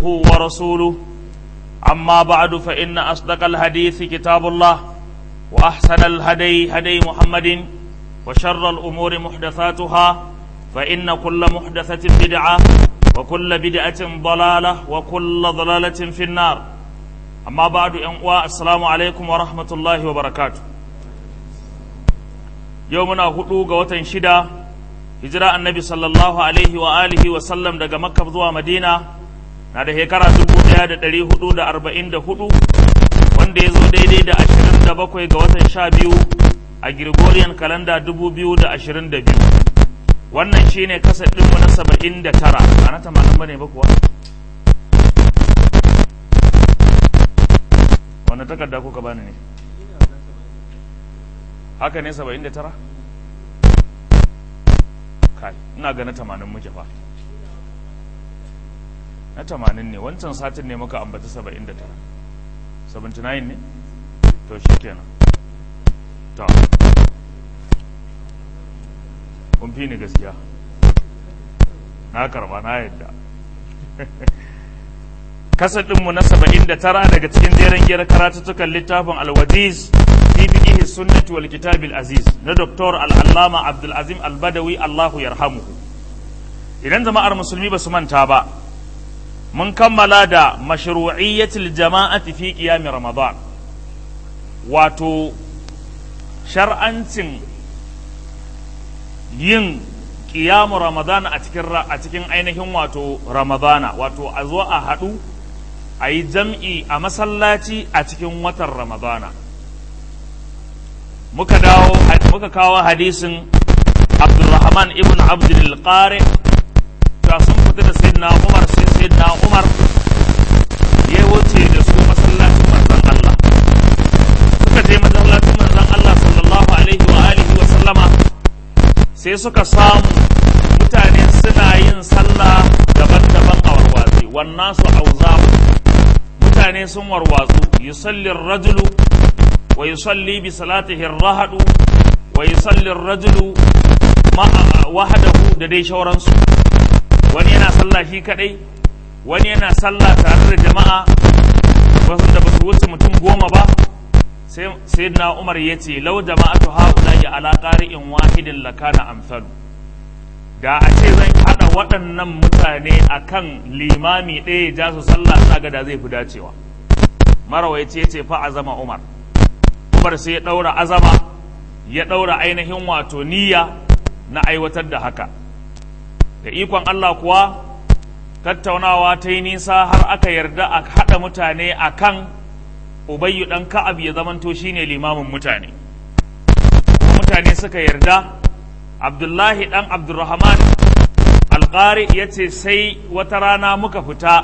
ورسوله أما بعد فإن أصدق الحديث كتاب الله وأحسن الهدي هدي محمد وشر الأمور محدثاتها فإن كل محدثة بدعة وكل بدعة ضلالة وكل ضلالة في النار أما بعد السلام عليكم ورحمة الله وبركاته يومنا هدوغ وتنشدا hijira annabi sallallahu alaihi wa alihi wa sallam daga makka zuwa madina na da shekara 1444 wanda ya zo daidai da 27 ga watan 12 a Gregorian calendar 2022 wannan shine kasar ɗinmu na 79 ba na 80 bane ba kuwa wannan takarda kuka bani ne haka ne 79 kai ina ga na 80 muke fa na 80 ne wancan satin ne muka ambata 79 79 ne to shikenan to kun fi ni gaskiya na karba na yadda kasar ɗinmu na 79 daga cikin jeren giyar karatuttukan littafin alwajiz fi fiqhi sunnati wal kitabil aziz na Dr. al-allama Abdul Azim al-Badawi Allahu yarhamuhu. Idan jama'ar musulmi ba su manta ba mun kammala da mashru'iyyatul jama'ati fi qiyam ramadan wato shar'ancin yin qiyam ramadan a cikin ainihin wato ramadana wato a zo a haɗu a yi jam'i a masallaci a cikin watan ramadana muka kawo hadisin Abdurrahman ibn Abdul Qari ta sun fita da sayyidina Umar sai sayyidina Umar ya wuce da su masallacin manzon Allah suka je masallacin manzon Allah sallallahu alaihi wa alihi wa sallama sai suka samu mutane suna yin sallah daban-daban a warwatsi wannan su auzabu mutane sun warwatsu yusalli ar-rajulu wa yusalli bi salatihi ar-rahadu wa yusalli ar-rajulu wahdahu da dai shauransu wani yana sallah shi kadai wani yana sallah tare da jama'a wasu da basu wuce mutum 10 ba sai sayyidina Umar yace law jama'atu haula'i ala qari'in wahidin lakana amsalu da a ce zan hada waɗannan mutane akan limami ɗaya ja su sallah saga da zai fi dacewa marawaici yace fa azama Umar sai ya ɗaura azama ya ɗaura ainihin wato niyya na aiwatar da haka da ikon Allah kuwa tattaunawa ta yi nisa har aka yarda a haɗa mutane a kan Ubayyu ɗan Ka'ab ya zamanto shine limamin mutane mutane suka yarda Abdullahi ɗan Abdurrahman Alƙari ya ce sai wata rana muka fita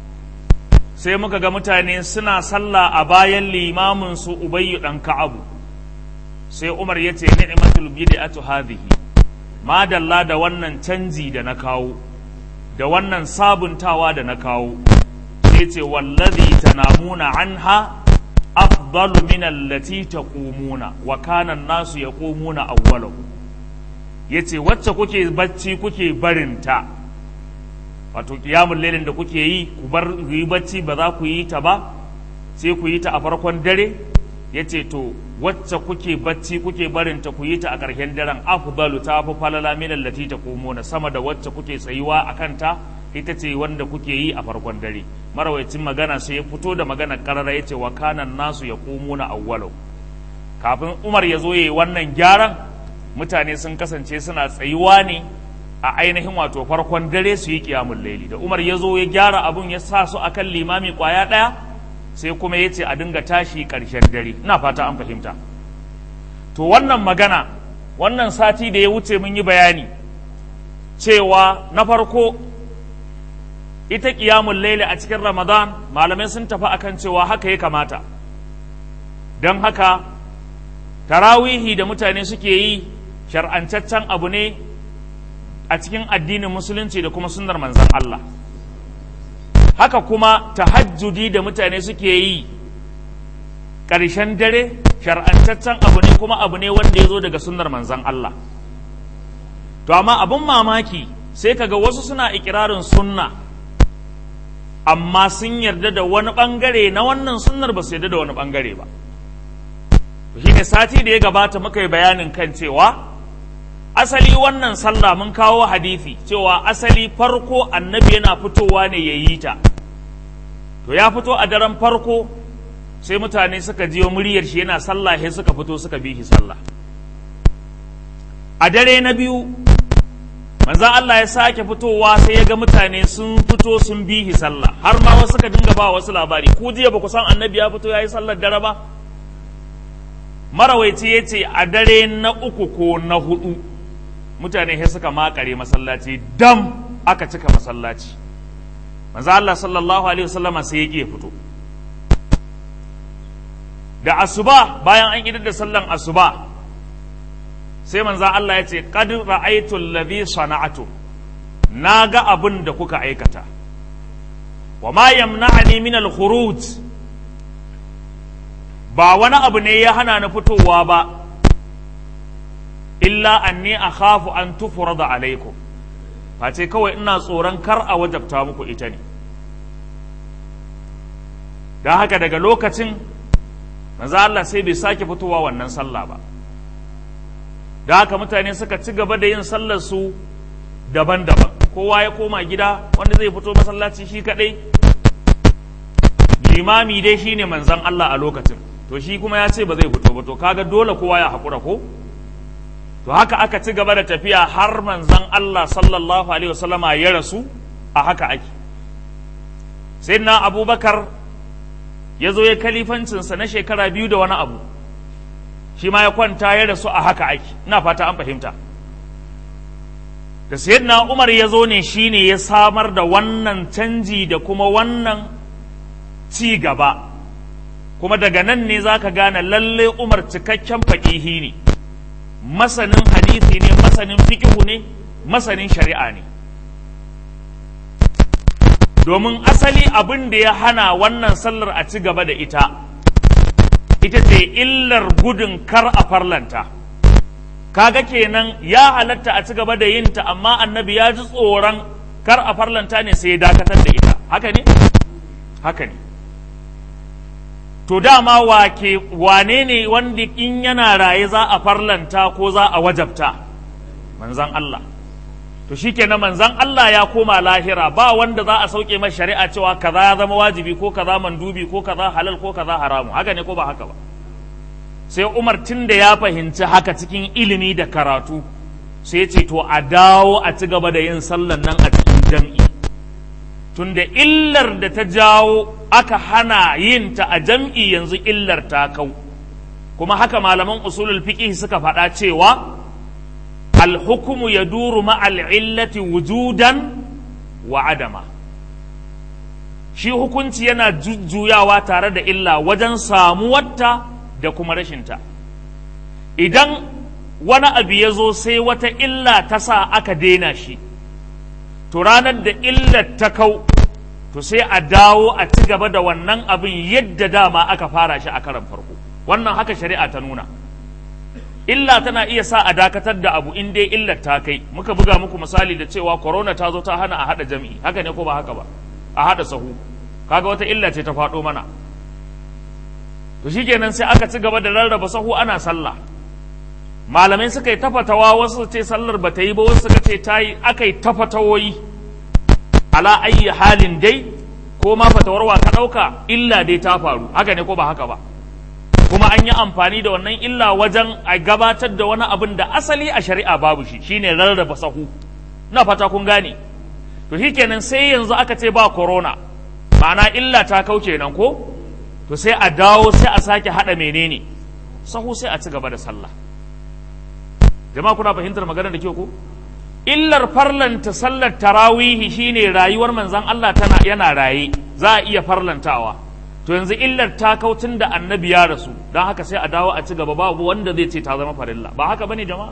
sai muka ga mutane suna sallah a bayan limamin su Ubayyu dan Ka'abu sai Umar yace ni'matul bid'atu hadhihi ma dalla da wannan canji da na kawo da wannan sabuntawa da na kawo sai ce wallazi tanamuna anha afdalu min allati taqumuna wa kana an-nasu yaqumuna awwalahu yace wacce kuke bacci kuke barinta wato kiyamun lailin da kuke yi ku bar yi bacci ba za ku yi ta ba sai ku yi ta a farkon dare yace to wacce kuke bacci kuke barin ta ku yi ta a ƙarshen daren afdalu ta fi falala min allati taqumuna sama da wacce kuke tsayuwa akan ta ita ce wanda kuke yi a farkon dare marawaitin magana sai ya fito da magana karara yace wa kana nasu yaqumuna awwalu kafin Umar ya zo yayi wannan gyaran mutane sun kasance suna tsayuwa ne a ainihin wato farkon dare su yi kiyamun laili da Umar ya zo ya gyara abun ya sa su akan limami kwaya ɗaya sai kuma ya ce a dinga tashi ƙarshen dare ina fata an fahimta to wannan magana wannan sati da ya wuce mun yi bayani cewa na farko ita kiyamun laili a cikin Ramadan malamai sun tafi akan cewa haka ya kamata don haka tarawihi da mutane suke yi shar'ancaccen abu ne a cikin addinin musulunci da kuma sunnar manzon Allah haka kuma tahajjudi da mutane suke yi ƙarshen dare shar'antaccen abu ne kuma abu ne wanda ya zo daga sunnar manzon Allah to amma abun mamaki sai kaga wasu suna ikirarin sunna amma sun yarda da wani ɓangare na wannan sunnar ba su yarda da wani ɓangare ba. Shi ne sati da ya gabata muka yi bayanin kan cewa asali wannan sallah mun kawo hadisi cewa asali farko annabi yana fitowa ne ya yi ta, to ya fito a daren farko sai mutane suka jiyo muryar shi yana sallah sai suka fito suka bi shi sallah. A dare na biyu manzon Allah ya sake fitowa sai ya ga mutane sun fito sun bi shi sallah, har ma wasu suka dinga ba wasu labari, ku jiya ba ku san annabi ya fito ya yi sallar dare ba? Marawaici ya ce a dare na uku ko na hudu mutane sai suka makare masallaci dam aka cika masallaci. Manzo Allah sallallahu alaihi wasallama sai ya fito da asuba, bayan an idar da sallan asuba sai manzo Allah ya ce qad ra'aytu alladhi sana'tu, naga abin da kuka aikata, wa ma yamna'ani min al-khuruj, ba wani abu ne ya hana ni fitowa ba illa anni akhafu an tufrada alaikum, face kawai ina tsoron kar a wajabta muku ita ne. don haka daga lokacin manzo Allah sai bai sake fitowa wannan sallah ba. don haka mutane suka ci gaba da yin sallar su daban-daban, kowa ya koma gida, wanda zai fito masallaci shi kadai, limami dai shine manzon Allah a lokacin, to shi kuma ya ce ba zai fito ba, to kaga dole kowa ya haƙura ko. To haka aka ci gaba da tafiya har manzon Allah sallallahu alaihi wasallama ya rasu, a haka ake. Sayyidina Abubakar ya zo ya kalifancinsa na shekara 2 da wani abu, shi ma ya kwanta ya rasu, a haka ake. Ina fata an fahimta. Da Sayyidina Umar ya zo ne shine ya samar da wannan canji da kuma wannan ci gaba, kuma daga nan ne za ka gane lalle Umar cikakken faƙihi ne, masanin hadisi ne, masanin fikihu ne, masanin shari'a ne. Domin asali abin da ya hana wannan sallar a ci gaba da ita ce illar gudun kar a farlanta. Kaga kenan ya halatta a ci gaba da yinta, amma annabi ya ji tsoron kar a farlanta ne sai ya dakatar da ita. Haka ne? Haka ne. To dama wane ne wanda in yana raye za a farlanta ko za a wajabta? Manzan Allah. To shikenan manzan Allah ya koma lahira, ba wanda za a sauke masa shari'a cewa kaza ya zama wajibi ko kaza mandubi ko kaza halal ko kaza haramu. Haka ne ko ba haka ba? Sai Umar tun da ya fahimci haka cikin ilimi da karatu, sai ya ce to a dawo a ci gaba da yin sallan nan a cikin jam'i. Tunda illar da ta jawo aka hana yin ta a jam'i yanzu illar ta kau, kuma haka malaman usulul fiqh suka faɗa cewa alhukumu yaduru ma'al illati wujudan wa adama, shi hukunci yana jujjuyawa tare da illa wajen samuwarta da kuma rashinta. Idan wani abu ya zo sai wata illa ta sa aka daina shi, to ranar da illar ta kau, to sai a dawo a ci gaba da wannan abin yadda dama aka fara shi a karan farko. Wannan haka shari'a ta nuna. Illa tana iya sa a dakatar da abu in dai illar ta kai. Muka buga muku misali da cewa corona ta zo ta hana a haɗa jam'i, haka ne ko ba haka ba? A haɗa sahu, kaga wata illa ce ta faɗo mana. To shikenan sai aka ci gaba da rarraba sahu ana sallah. Malamai suka yi tafatawa, wasu ce sallar ba ta yi ba, wasu suka ce ta yi, aka yi tafatawoyi. Ala ayyi halin dai, ko ma fatawarwa ka ɗauka, illa dai ta faru, haka ne ko ba haka ba? Kuma an yi amfani da wannan illa wajen a gabatar da wani abin da asali a shari'a babu shi, shine rarraba sahu. Na fata kun gane. To shikenan sai yanzu aka ce ba corona, ma'ana illa ta kau kenan ko? To sai a dawo sai a sake haɗa menene? Sahu sai a ci gaba da sallah. Jama'a kuna fahimtar maganar da ke ko? Illar farlanta sallar tarawihi shine rayuwar manzon Allah yana raye, za a iya farlantawa. To yanzu illar ta kautun da annabi ya rasu, don haka sai a dawo a ci gaba, babu wanda zai ce ta zama farilla. Ba haka bane jama'a?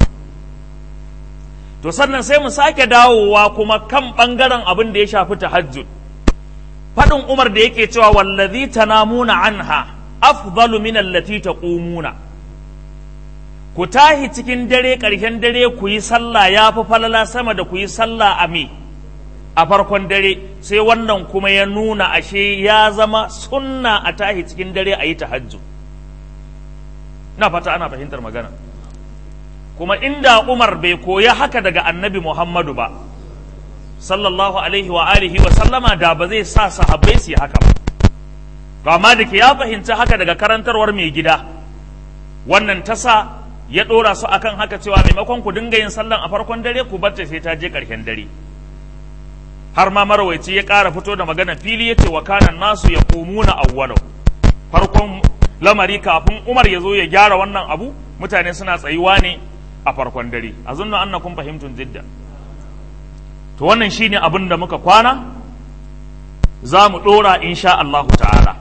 To sannan sai mu sake dawowa kuma kan bangaren abin da ya shafi tahajjud. Faɗin Umar da yake cewa wallazi tanamuna anha afdalu min allati taqumuna. Ku tahi cikin dare, ƙarshen dare ku yi sallah ya fi falala sama da ku yi sallah a farkon dare, sai wannan kuma ya nuna ashe ya zama sunna a tahi cikin dare a yi tahajjud. Ina fata ana fahimtar magana. Kuma inda Umar bai koya haka daga annabi Muhammadu ba sallallahu alaihi wa alihi wa sallama, da ba zai sa sahabbai su yi haka ba. Amma da ke ya fahimci haka daga karantarwar mai gida, wannan ta sa ya ɗora su akan haka cewa maimakon ku dinga yin sallan a farkon dare, ku bar ta sai ta je ƙarshen dare. Har ma marawaici ya ƙara fito da magana fili ya ce wa kanan nasu ya komuna awwalau, farkon lamari kafin Umar ya zo ya gyara wannan abu, mutane suna tsayuwa ne a farkon dare. Azunnu annakum fahimtun jidda. To wannan shine abin da muka kwana, za mu ɗora insha Allah ta'ala.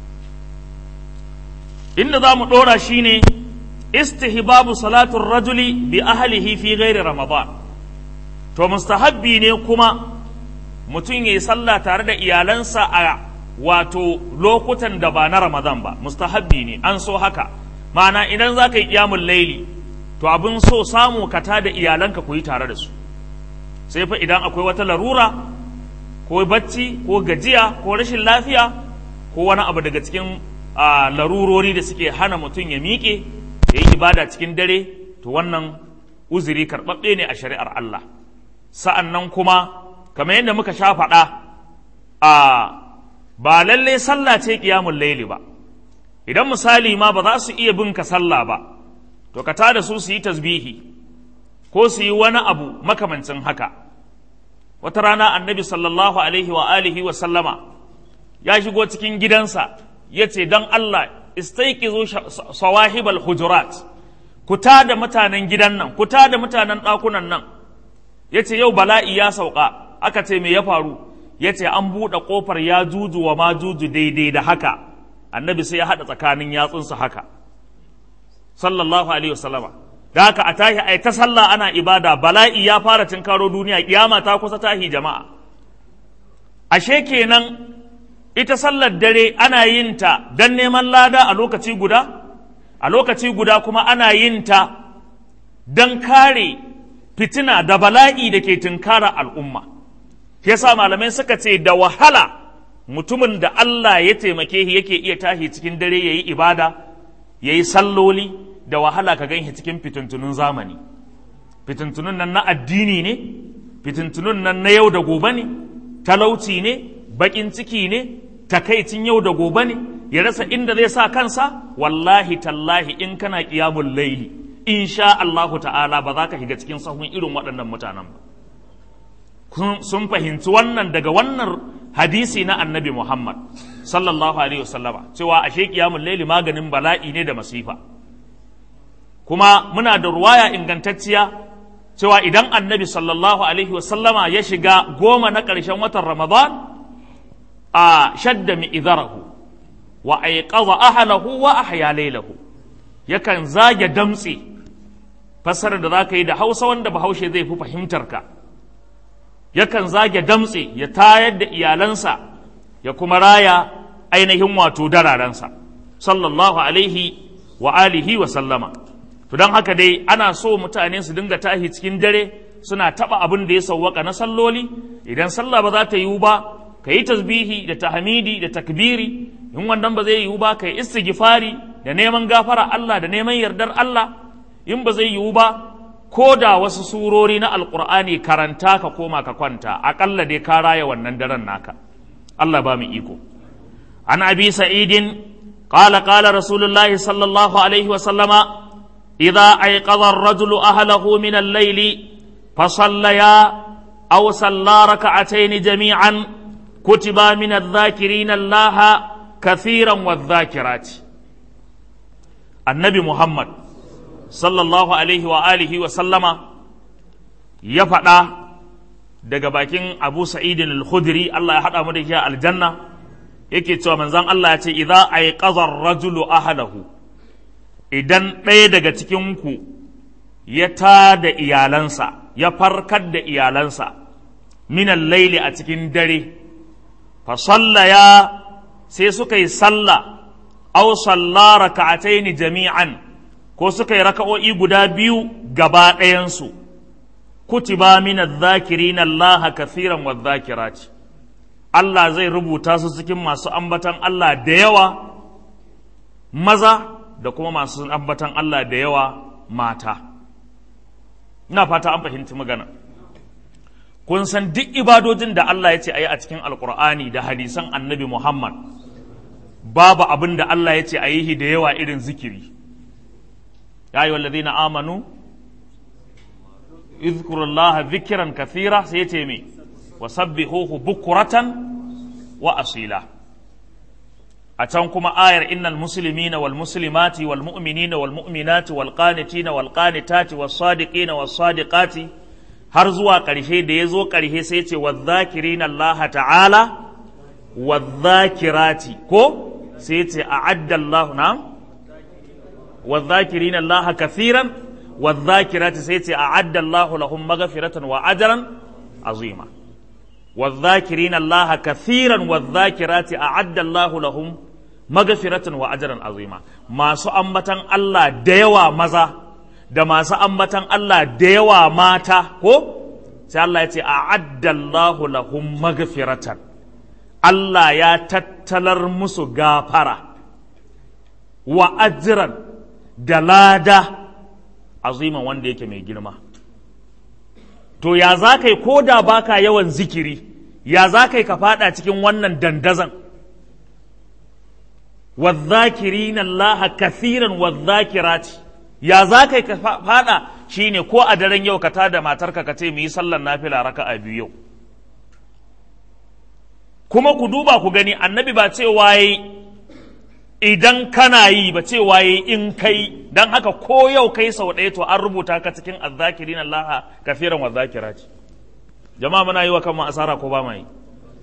Inda za mu ɗora shine istihbabu salatun rajuli bi ahlihi fi ghairi Ramadan. To mustahabbi ne kuma mutum ya yi sallah tare da iyalansa a wato lokutan da ba na Ramadan ba, mustahabbi ne, an so haka. Ma'ana idan za ka yi ƙiyamun laili, to abin so samu ka tada iyalanka ku yi tare da su. Sai fa idan akwai wata larura, ko bacci, ko gajiya, ko rashin lafiya, ko wani abu daga cikin larurori da suke hana mutum ya miƙe, ya yi ibada cikin dare, to wannan uzuri karɓaɓɓe ne a shari'ar Allah. Sa'an nan kuma, kamar yadda muka sha faɗa, ba lallai sallah ce ƙiyamun laili ba. Idan misali ma ba za su iya bin ka sallah ba, to ka tada su yi tasbihi, ko su yi wani abu makamancin haka. Wata rana annabi sallallahu alaihi wa alihi wa sallama ya shigo cikin gidansa, ya ce don Allah istaiqizu sawahibal hujurat, ku tada mutanen gidan nan, ku tada mutanen ɗakunan nan. Ya ce yau bala'i ya sauka. Aka ce me ya faru? Ya ce an buɗe ƙofar ya juju wa ma juju daidai da haka. Annabi sai ya haɗa tsakanin yatsunsa haka sallallahu alaihi wasallama. Da haka a tahi ai ta sallah ana ibada, bala'i ya fara tinkaro duniya, kiyama ta kusa tahi jama'a. Ashe kenan ita sallar dare ana yin ta don neman lada a lokaci guda kuma ana yin ta don kare fitina da bala'i da ke tinkara al'umma. Yasa malamai suka ce da wahala mutumin da Allah ya taimake shi yake iya tashi cikin dare yayi ibada, yayi salloli, da wahala ka ganshi cikin fitintunun zamani. Fitintunun nan na addini ne, fitintunun nan na yau da gobe ne, talauci ne, bakin ciki ne, takaicin yau da gobe ne, ya rasa inda zai sa kansa. Wallahi tallahi in kana qiyamul laili, insha Allahu ta'ala ba za ka shiga cikin sahun irin waɗannan mutanen ba. Sun fahimci wannan daga wannan hadisi na annabi Muhammad sallallahu alaihi wasallama, cewa ashe qiyamul laili maganin bala'i ne da masifa. Kuma muna da ruwaya ingantacciya cewa idan annabi sallallahu alaihi wasallama ya shiga 10 na ƙarshen watan Ramadan, a shadda mi'izarahu wa aiqadha ahlahu wa ahya laylahu, yakan zage damtse. Fassarar da zaka yi da Hausa wanda Bahaushe zai fi fahimtar ka, yakan zage damtse ya tayar da iyalansa, ya kuma raya ainihin wato dararensa sallallahu alaihi wa alihi wa sallama. To don haka dai ana so mutane su dinga tahi cikin dare suna taba abin da ya sawwaka na salloli. Idan sallah ba za ta yiwu ba, ka yi tasbihi da tahmidi da takbiri. In wannan ba zai yiwu ba, ka yi istighfari da neman gafara Allah da neman yardar Allah. In ba zai yiwu ba, ko da wasu surori na alkur'ani karanta ka koma ka kwanta, aƙalla dai ka raya wannan daren naka. Allah ba mu iko. An abi sa'idin qala qala rasulullahi sallallahu alaihi wa sallama idza ayqadha ar-rajulu ahlahu min al-layli fa sallaya aw salla rak'atayn jami'an kutiba min adh-dhakirin Allah kathiran wadh-dhakirat. Annabi Muhammad sallallahu alaihi wa alihi wa sallama ya faɗa daga bakin Abu Sa'idin al-Khudri, Allah ya haɗa mu da shi a aljanna, yake cewa manzon Allah ya ce idza ayqadha ar-rajulu ahlahu, idan ɗaya daga cikin ku ya tada iyalansa, ya farkar da iyalansa min al-layli a cikin dare, fa sallaya, sai suka yi sallah, aw salla raka'ataini jami'an, ko suka yi raka'o'i guda biyu gaba ɗayansu, kutiba min adh-dhakirin Allah kathiran wadh-dhakirati, Allah zai rubuta su cikin masu ambatan Allah da yawa maza da kuma masu ambatan Allah da yawa mata. Ina fata an fahimci magana. Kun san duk ibadojin da Allah ya ce a yi a cikin Alƙur'ani da hadisan Annabi Muhammad, babu abin da Allah ya ce a yi da yawa irin zikiri. Ya ayyuhal ladhina amanu izkurullaha dhikran kathira, sai ya ce me wasabbihuhu bukratan wa asila. A can kuma ayar innal muslimina wal muslimati wal mu'minina wal mu'minati wal qanitina wal qanitati was sadiqina was sadiqati har zuwa ƙarshe, da ya zo ƙarshe sai ce wadh-dhakirina Allah ta'ala wadh-dhakirati, ko sai ce a'adda Allah na wadh-dhakirina Allah kathiran wadh-dhakirati, sai ce a'adda Allah lahum maghfiratan wa ajran azima. wadh-dhakirina Allah kathiran wadh-dhakirati a'adda Allah lahum maghfiratan wa ajran azima. Masu ambatan Allah da yawa maza da masu ambatan Allah da yawa mata, ko sai Allah ya ce a'addallahu lahum maghfiratan, Allah ya tattalar musu gafara wa ajran da lada aziman wanda yake mai girma. To ya za kai ko da baka yawan zikiri, ya za kai ka fada cikin wannan dandazan? wadh-dhakirina Allah kathiran wadh-dhakirati, ya za ka fada shi ne ko a daren yau ka tada matarka ka ce mu yi sallar nafila raka'a biyu yau. Kuma ku duba ku gani, annabi ba ce waye idan kana yi, ba ce waye in kai, don haka ko yau kai sau ɗaya to an rubuta ka cikin adh-dhakirin Allah kafiran wa dhakirati. Jama'a muna yi wa kanmu asara ko ba ma yi?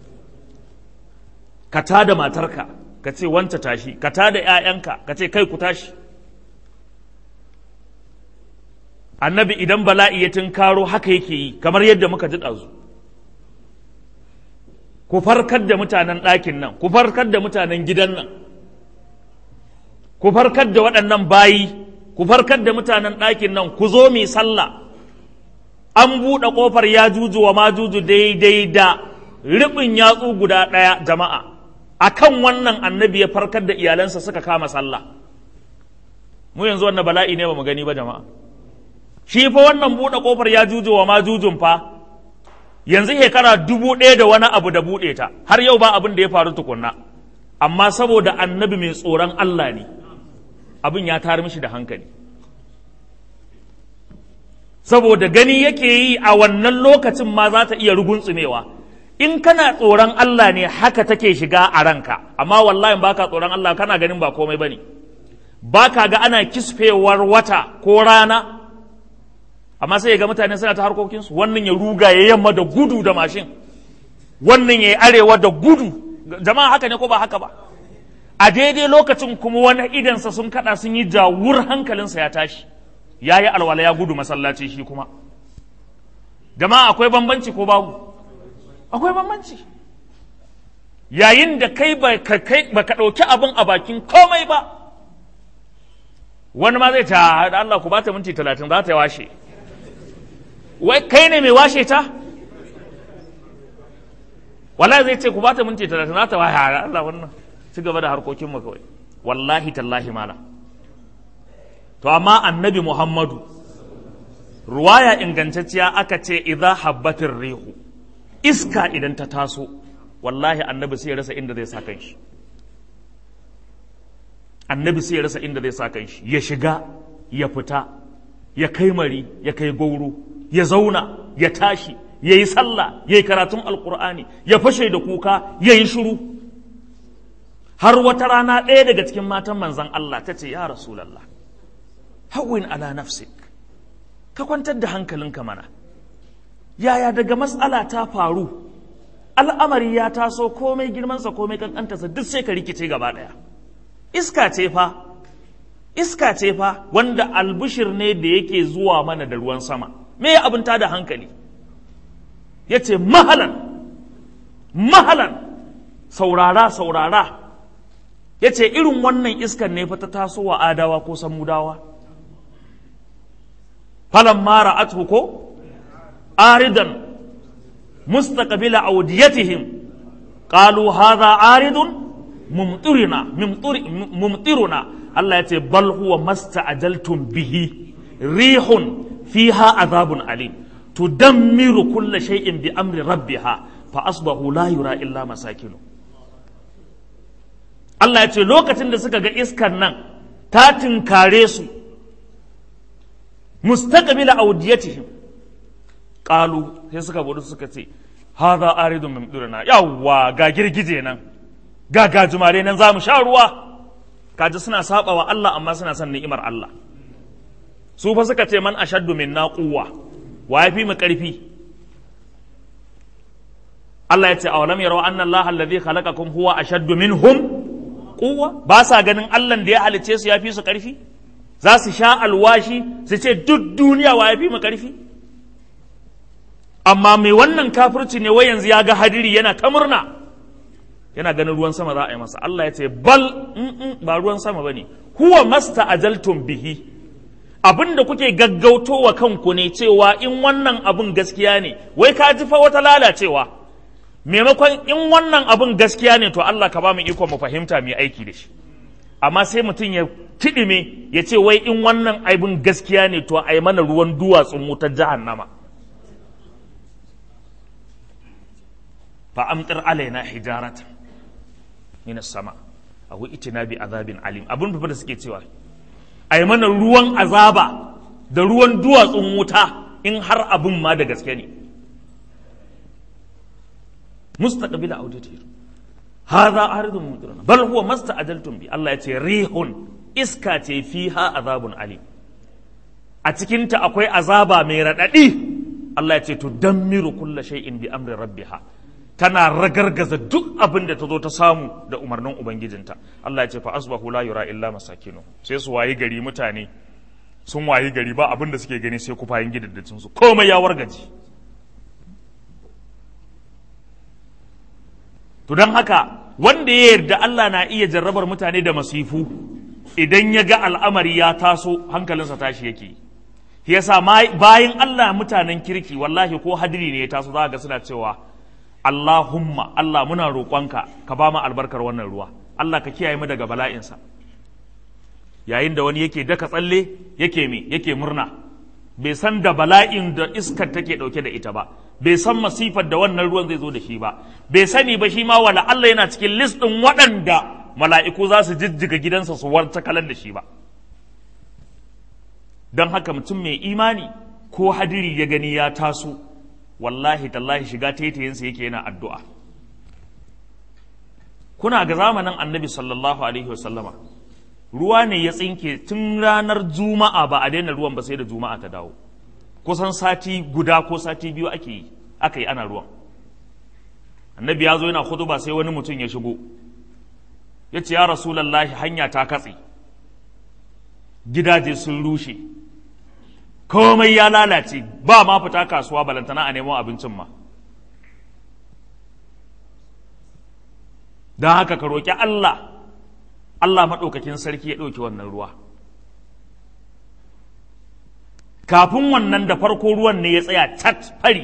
Ka tada matarka ka ce wanta tashi, ka tada ƴaƴanka ka ce kai ku tashi. Annabi idan bala'i ya tunkaro haka yake yi, kamar yadda muka ji ɗazu. Ku farkar da mutanen ɗakin nan, ku farkar da mutanen gidan nan, ku farkar da waɗannan bayi, ku farkar da mutanen ɗakin nan, ku zo mi sallah. An buɗe ƙofar ya juju wa ma juju daidai da riɓin yatsu guda ɗaya jama'a. A kan wannan annabi ya farkar da iyalansa suka kama sallah. Mu yanzu wannan bala'i ne ba mu gani ba jama'a. Shi fa wannan buɗe ƙofar ya juju wa ma jujun fa yanzu shekara 1000 da wani abu da buɗe ta, har yau ba abin da ya faru tukunna, amma saboda annabi mai tsoron Allah ne abin ya tar mishi da hankali, saboda gani yake yi a wannan lokacin ma za ta iya rugunsumewa. In kana tsoron Allah ne haka take shiga a ranka, amma wallahi baka tsoron Allah kana ganin ba komai bane, baka ga ana kisfewar wata ko rana, amma sai ga mutane suna ta harkokinsu, wannan ya ruga ya yamma da gudu da mashin, wannan ya yi arewa da gudu. Jama'a haka ne ko ba haka ba? A daidai lokacin kuma wani idansa sun kada sun yi jawur, hankalinsa ya tashi, ya yi alwala ya gudu masallaci shi kuma. Jama'a akwai bambanci ko babu? Akwai bambanci. Yayin da kai ba ka ɗauki abin a bakin komai ba, wani ma zai ta da Allah ku ba ta minti 30 za ta washe. Wai kai ne mai washe ta? Wallahi zai ce ku ba ta minti 30 za ta washe. Allah wannan ci gaba da harkokin mu kawai. Wallahi tallahi mala. To amma annabi Muhammadu, ruwaya ingantacciya aka ce idza habbatir rihu, iska idan ta taso wallahi annabi sai ya rasa inda zai sa kanshi. Annabi sai ya rasa inda zai sa kanshi, ya shiga ya fita, ya kai mari ya kai gauro, ya zauna ya tashi, ya yi sallah, ya yi karatun alkur'ani, ya fashe da kuka, ya yi shiru. Har wata rana ɗaya daga cikin matan manzan Allah ta ce, ya Rasulallah, hawwin ala nafsik, ka kwantar da hankalinka mana. Yaya daga matsala ta faru, al'amari ya taso, komai girmansa komai kankantarsa duk sai ka rikice gaba ɗaya. Iska ce fa wanda albishir ne da yake zuwa mana da ruwan sama. Me ya abin da hankali? Ya ce mahalan, saurara. Ya ce irin wannan iskan ne fa ta taso wa Adawa ko Samudawa. Falan mara athu ko? aridan mustaqbila awdiyatihim qalu hadha aridun mumtiruna Allah ya ce bal huwa masta'ajaltum bihi rihun fiha azabun alim tudammiru kulla shay'in bi amri rabbiha fa asbahu la yura illa masakinu. Allah ya ce lokacin da suka ga iskan nan ta tinkare su mustaqbila awdiyatihim qalu sai suka budu suka ce hadha aridun mumtiruna, yawwa ga girgije nan ga gajimare nan zamu sha ruwa. Kaji suna saba wa Allah amma suna son ni'imar Allah. Su fa suka ce man ashaddu minna quwwa, wa yafi mu karfi. Allah ya ce awalam yaraw anna Allah alladhi khalaqakum huwa ashaddu minhum quwwa, ba sa ganin Allah da ya halice su yafi su karfi? Za su sha alwashi su ce duk duniya wa yafi mu karfi? Amma mai wannan kafirci ne wai yanzu ya ga hadiri yana ta murna, yana ganin ruwan sama za a yi masa. Allah ya ce bal ba ruwan sama bane, huwa masta'ajaltum bihi, abinda kuke gaggautowa kanku ne cewa in wannan abin gaskiya ne. Wai ka ji fa wata lalacewa, maimakon in wannan abin gaskiya ne to Allah ka ba mu iko mu fahimta mu aiki da shi. Amma sai mutum ya kidime ya ce wai in wannan abin gaskiya ne to a yi mana ruwan duwatsun wutar jahannama. fa amtir alaina hijaratan minas sama aw itina bi azabin alim. Abin da suke cewa ai mana ruwan azaba da ruwan duwatsun wuta in har abin ma da gaske ne. mustaqbila audati hadha aridun mumtiruna bal huwa masta'ajaltum bi. Allah ya ce rihun, iska ce fiha azabun alim, a cikin ta akwai azaba mai radadi. Allah ya ce tudammiru kulla shay'in bi amri rabbiha, tana ragargaza duk abin da ta zo ta samu da umarnin ubangijinta. Allah ya ce fa asbahu la yura illa masakinu, sai su wayi gari, mutane sun wayi gari ba abin da suke gani sai kufayin gidaddacin su, komai ya wargaji. To don haka wanda ya yarda Allah na iya jarrabar mutane da masifu, idan ya ga al'amari ya taso hankalinsa tashi yake. Yasa bayan Allah mutanen kirki wallahi ko hadiri ne ya taso za ga suna cewa Allahumma, Allah muna roƙonka ka ba mu albarkar wannan ruwa, Allah ka kiyaye mu daga bala'insa. Yayin da wani yake daka tsalle yake murna, bai san da bala'in da iskar take ɗauke da ita ba, bai san masifar da wannan ruwan zai zo da shi ba, bai sani ba shi ma wala Allah yana cikin list ɗin waɗanda mala'iku za su jijjiga gidansa su wartakalar da shi ba. Don haka mutum mai imani ko hadiri ya gani ya taso, wallahi tallahi shiga taitayinsa yake yana addu'a. Kuna ga zamanin annabi sallallahu alaihi wasallama, ruwa ne ya tsinke tun ranar juma'a ba a daina ruwan ba sai da juma'a ta dawo. Kusan sati guda ko sati biyu aka yi ana ruwan. Annabi ya zo yana khutuba sai wani mutum ya shigo, ya ce ya rasulallahi hanya ta katse, gidaje sun rushe, komai ya lalace, ba ma fita kasuwa balantana a nemo abincin ma. Don haka ka roƙi Allah maɗaukakin sarki ya ɗauki wannan ruwa. Kafin wannan da farko ruwan ne ya tsaya cat fari,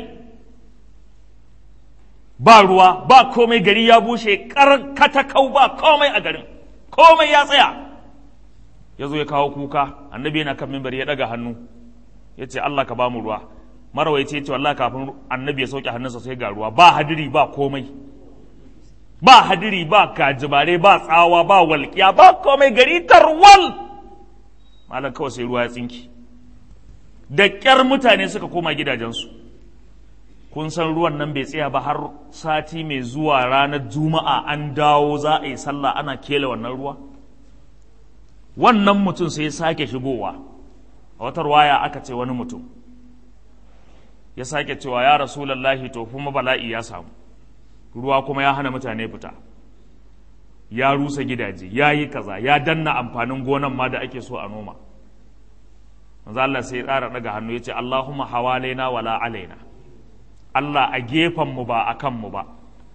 ba ruwa ba komai, gari ya bushe katakau, ba komai a garin, komai ya tsaya. Ya zo ya kawo kuka, annabi yana kan mimbar ya ɗaga hannu ya ce Allah ka ba mu ruwa. Marawaici ya ce wallahi kafin annabi ya sauke hannunsa sai ga ruwa, ba hadiri ba komai, ba hadiri ba gajimare ba tsawa ba walƙiya ba komai, gari tarwal. Malam kawai sai ruwa ya tsinki, da ƙyar mutane suka koma gidajensu. Kun san ruwan nan bai tsaya ba har sati mai zuwa ranar juma'a an dawo za a yi sallah ana kele wannan ruwa. Wannan mutum sai ya sake shigowa, a wata ruwaya aka ce wani mutum ya sake cewa ya rasulallahi to kuma bala'i ya samu, ruwa kuma ya hana mutane fita, ya rusa gidaje, ya yi kaza, ya danna amfanin gonan ma da ake so a noma. Manzo Allah sai ya tsara daga hannu ya ce Allahumma hawalaina wala alaina, Allah a gefen mu ba a kan mu ba.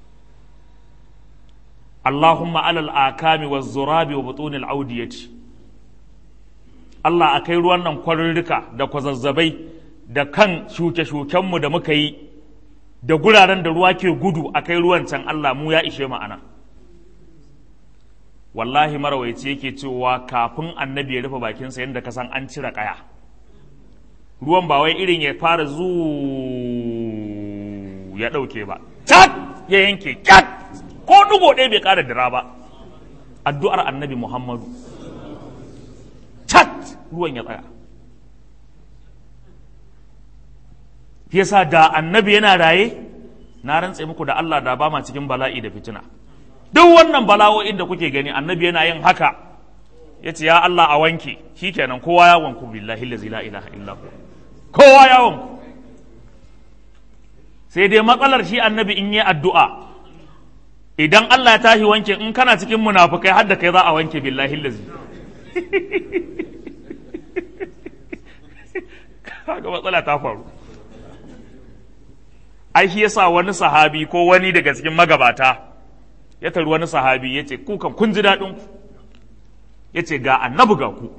Allahumma alal akami wa zurabi wa butunil audiyati, Allah a kai ruwan nan kwarurruka da kwazazzabai da kan shuke-shukenmu da muka yi da guraren da ruwa ke gudu a kai ruwan can Allah mu ya ishe ma'ana. Wallahi marawaici yake cewa kafin annabi ya rufe bakinsa yadda ka san an cire kaya. Ruwan ba wai irin ya fara ya ɗauke ba, cat ya yanke, cat ko dugo ɗaya bai ƙara dira ba. Addu'ar annabi Muhammadu, cat ruwan ya tsaya. Yasa da annabi yana raye, na rantse muku da Allah da ba ma cikin bala'i da fitina. Duk wannan bala'o'in da kuke gani annabi yana yin haka, ya ce ya Allah a wanke, shi kenan kowa ya wanku billahi la ilaha illa huwa. Kowa ya wanku. Sai dai matsalar shi annabi in yi addu'a, idan Allah ya tashi wanke in kana cikin munafukai har da kai za a wanke billahi lazi. Kaga matsala ta faru. Ai shi yasa wani sahabi ko wani daga cikin magabata ya tari wani sahabi ya ce kukan kun ji daɗin ku, ya ce ga annabi ga ku.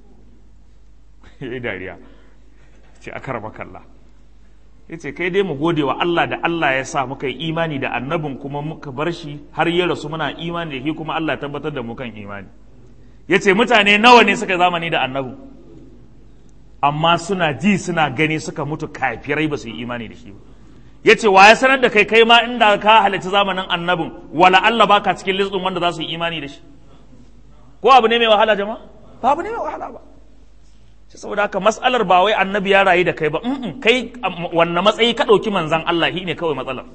Ya dariya ce a karba kalla, ya ce kai dai mu gode wa Allah da Allah ya sa muka yi imani da annabin kuma muka bar shi har ya rasu muna imani da shi kuma Allah tabbatar da mu kan imani. Ya ce mutane nawa ne suka zamani da annabin amma suna ji suna gani suka mutu kafirai ba su yi imani da shi ba. Ya ce wa ya sanar da kai kai ma inda ka halarci zamanin annabin wala Allah baka cikin listin wanda za su yi imani da shi. Ko abu ne mai wahala jama'a? Ba abu ne mai wahala ba. Saboda haka mas'alar ba wai annabi ya rayu da kai ba, kai wanne matsayi ka ɗauki manzan Allah shi ne kawai matsalar.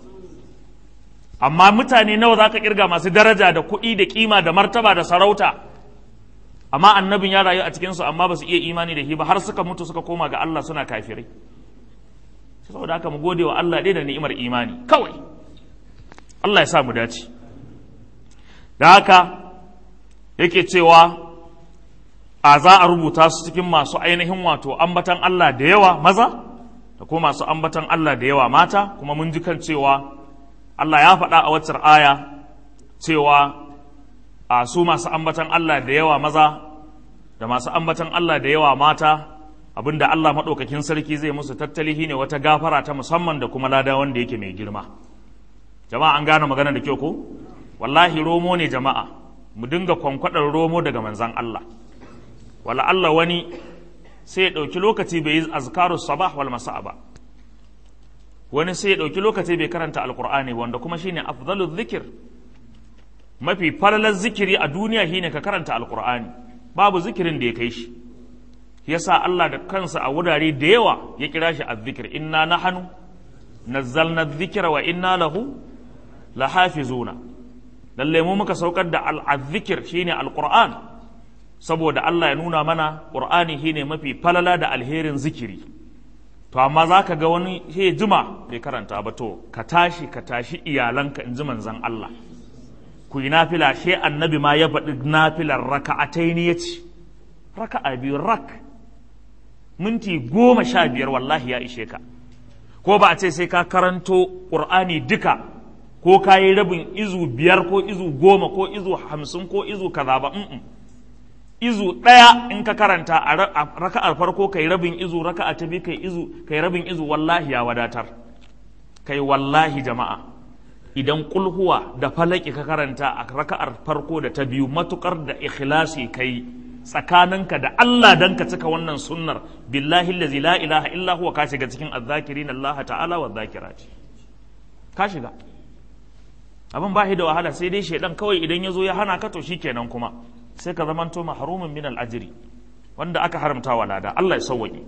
Amma mutane nawa za ka kirga masu daraja da kuɗi da kima da martaba da sarauta, amma annabin ya rayu a cikinsu amma ba su iya imani da shi ba har suka mutu suka koma ga Allah suna kafirai. Saboda haka mu gode wa Allah ɗaya da ni'imar imani kawai. Allah ya sa mu dace. Da haka yake cewa a za a rubuta su cikin masu ainihin wato ambatan Allah da yawa maza da kuma masu ambatan Allah da yawa mata, kuma mun ji kan cewa Allah ya faɗa a waccar aya cewa a su masu ambatan Allah da yawa maza da masu ambatan Allah da yawa mata abinda Allah maɗaukakin sarki zai musu tattali ne wata gafara ta musamman da kuma lada wanda yake mai girma. Jama'a an gane magana da kyau ko? Wallahi romo ne jama'a, mu dinga kwankwadar romo daga manzan Allah. Wala Allah wani sai ya ɗauki lokaci bai yi azkarus sabah wal masa ba, wani sai ya ɗauki lokaci bai karanta alkur'ani wanda kuma shine afdalul zikir, mafi falalar zikiri a duniya shine ka karanta alkur'ani, babu zikirin da ya kai shi. Yasa Allah da kansa a wurare da yawa ya kira shi azzikir, inna nahnu nazzalna dhikra wa inna lahu lahafizuna. Lalle mu muka saukar da al-zikir shine alqur'an, saboda Allah ya nuna mana qur'ani shine mafi falala da alherin zikiri. To amma zaka ga wani sai juma bai karanta ba, to ka tashi iyalanka in ji manzon Allah ku yi nafila. Sai annabi ma ya faɗi nafilar raka'ataini yace raka'a biyu rak, minti 15 wallahi ya ishe ka. Ko ba a ce sai ka karanto ƙur'ani duka ko ka yi rabin izu 5 ko izu 10 ko izu 50 ko izu kaza ba. Izu ɗaya in ka karanta a raka'ar farko kai rabin izu, raka'a ta biyu kai rabin izu, wallahi ya wadatar. Kai wallahi jama'a, idan kulhuwa da falaki ka karanta a raka'ar farko da ta biyu matukar da ikhlasi kai tsakaninka da Allah dan ka cika wannan sunnar, billahi allazi la ilaha illa huwa, ka shiga cikin azzakirin Allah ta'ala wa zakirati, ka shiga. Abin ba shi da wahala, sai dai shedan kawai idan ya zo ya hana ka to shikenan kuma sai ka zamanto mahrumin min al-ajri, wanda aka haramta wa lada. Allah ya sauwaƙe.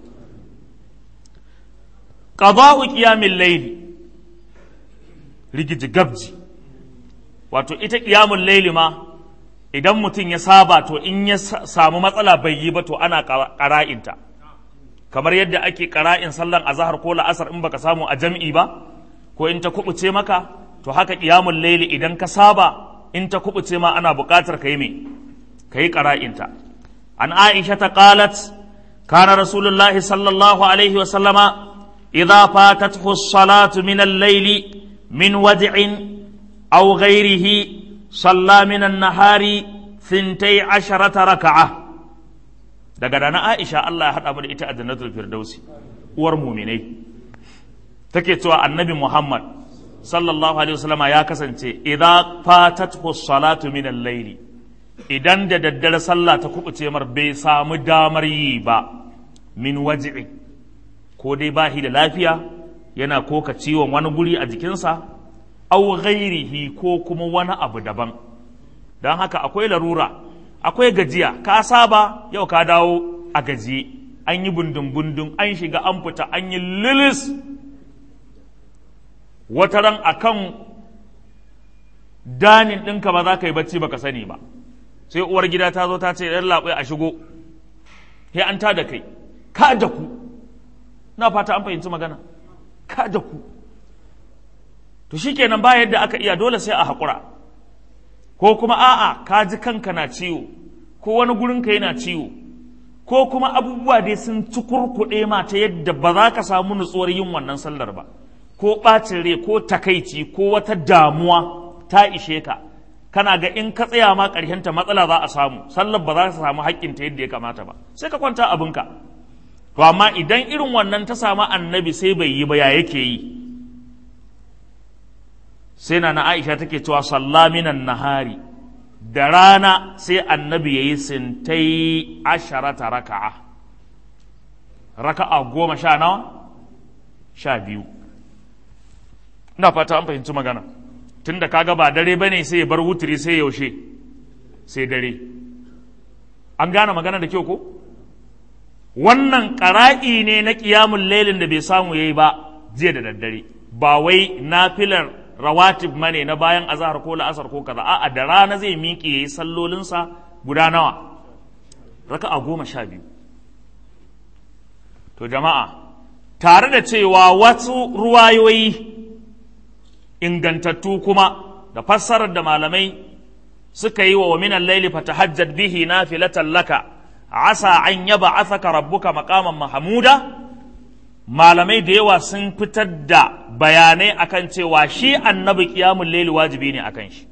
Qada'u qiyamil layli, rigiji gabji, wato ita qiyamul layli ma idan mutum ya saba to in ya samu matsala bai yi ba to ana ƙara'inta, kamar yadda ake ƙara'in sallan azhar ko la'asar in baka samu a jam'i ba ko in ta kubuce maka, to haka qiyamul layli idan ka saba in ta kubuce ma ana buƙatar kai me kai ƙara'inta. An Aisha ta qalat kana rasulullahi sallallahu alaihi wa sallama idza fatathu as-salatu min al-layli min wad'in aw ghayrihi صلى من النهار 12 ركعة. daga dana Aisha Allah ya haɗa mu da ita a jannatul firdausi uwar muminai take cewa annabi Muhammad sallallahu alaihi wasallama ya kasance idza fatathu salatu min al-layli, idan da daddare sallah ta kubuce mar bai samu damar yi ba, min waj'i, ko dai bahi da lafiya yana koka ciwon wani guri a jikinsa, aw ghairihi ko kuma wani abu daban. Don haka akwai larura, akwai gajiya, ka saba yau ka dawo a gajiye, an yi bundun-bundun, an shiga an fita, an yi lilis, wata ran akan danin ɗinka ba za ka yi bacci baka sani ba, sai uwar gida ta zo ta ce ɗan labai a shigo, sai an tada kai, ka da ku, na fata an fahimci magana, ka da ku. To shi kenan ba yadda aka iya, dole sai a haƙura, ko kuma a'a ka ji kanka na ciwo, ko wani gurinka yana ciwo, ko kuma abubuwa dai sun ci kurkuɗe ma ta yadda ba za ka samu nutsuwar yin wannan sallar ba, ko ɓacin rai ko takaici ko wata damuwa ta ishe ka, kana ga in ka tsaya ma ƙarshenta matsala za a samu, sallar ba za ka samu haƙƙinta yadda ya kamata ba, sai ka kwanta abinka. To amma idan irin wannan ta samu annabi sai bai yi ba, ya yake yi? Sai na Aisha take cewa salla minan nahari, da rana sai annabi ya yi sintai 10 raka'a, raka'a 10 nawa? 12. Ina fata an fahimci magana, tunda kaga ba dare bane sai ya bar wuturi sai yaushe, sai dare. An gane magana da kyau ko? Wannan ƙara'i ne na ƙiyamun lailin da bai samu yayi ba jiya da daddare, ba wai nafilar rawatib mane na bayan azhar ko la'asar ko kaza, a'a da rana zai miƙe yayi sallolinsa guda nawa? Raka'a 12. To jama'a, tare da cewa wasu ruwayoyi ingantattu kuma da fassarar da malamai suka yi wa minan laili fatahajjad bihi nafilatan laka asa an yab'athaka rabbuka maqaman mahmuda, malamai da yawa sun fitar da bayanai akan cewa shi annabi qiyamul laili wajibi ne akan shi.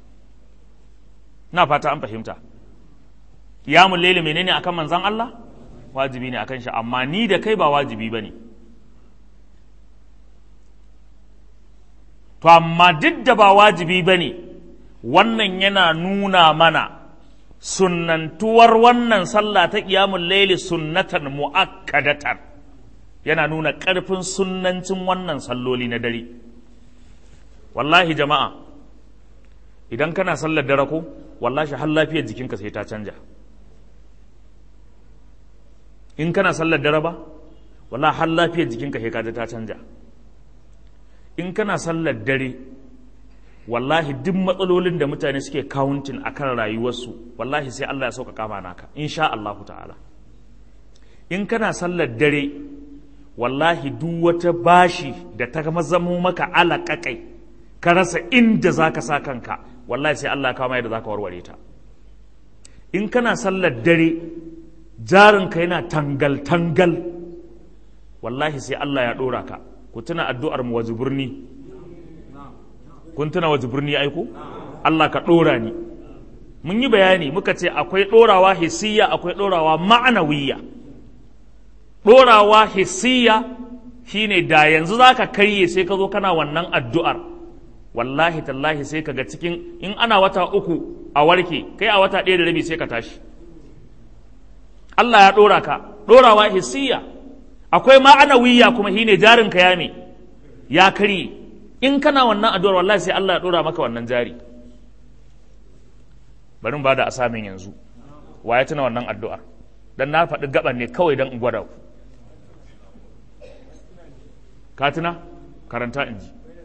Na fata an fahimta, qiyamul laili menene akan manzon Allah? Wajibi ne akan shi, amma ni da kai ba wajibi bane. To amma duk da ba wajibi ba ne, wannan yana nuna mana sunnantuwar wannan sallah ta ƙiyamun laili sunnatan mu'akkadatan, yana nuna ƙarfin sunnancin wannan salloli na dare. Wallahi jama'a, idan kana sallar dare ko, wallahi har lafiyar jikinka sai ta canja. In kana sallar dare ba, wallahi har lafiyar jikinka sai ka ta canja. In kana sallar dare, wallahi duk matsalolin da mutane suke counting akan rayuwarsu, wallahi sai Allah ya sauka kama naka, insha Allah ta'ala. In kana sallar dare, wallahi duk wata bashi da ta zamo maka alaƙaƙai, ka rasa inda za ka sa kanka, wallahi sai Allah ya kama yadda za ka warware ta. In kana sallar dare, jarinka yana tangal-tangal, wallahi sai Allah ya ɗora ka. Ku tuna addu'ar mu waje birni, kun tuna waje birni aiko? Allah ka ɗora ni. Mun yi bayani muka ce akwai ɗorawa hissiyya, akwai ɗorawa ma'anawiyya. Ɗorawa hissiyya shine da yanzu za ka karye sai ka zo kana wannan addu'ar, wallahi tallahi sai ka ga cikin, in ana wata 3 a warke, kai a wata 1 da rabi sai ka tashi. Allah ya ɗora ka, ɗorawa hissiyya. Akwai ma'anawiyya kuma shine jarinka ya me ya karye, in kana wannan addu'ar wallahi sai Allah ya dora maka wannan jari. Bari mu bada asamin yanzu, wa ya tuna wannan addu'ar? Dan na faɗi gaban ne kawai dan in gwada ku. Ka tuna? Karanta in ji.